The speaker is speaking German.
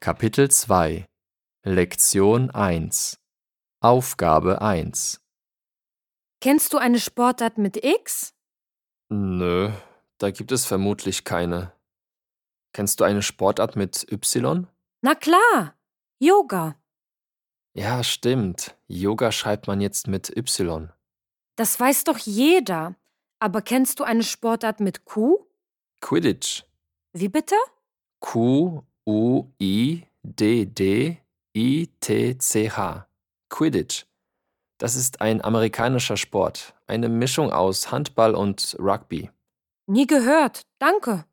Kapitel 2 Lektion 1 Aufgabe 1 Kennst du eine Sportart mit X? Nö, da gibt es vermutlich keine. Kennst du eine Sportart mit Y? Na klar, Yoga. Ja, stimmt. Yoga schreibt man jetzt mit Y. Das weiß doch jeder. Aber kennst du eine Sportart mit Q? Quidditch. Wie bitte? Quidditch. Quidditch. Das ist ein amerikanischer Sport. Eine Mischung aus Handball und Rugby. Nie gehört. Danke.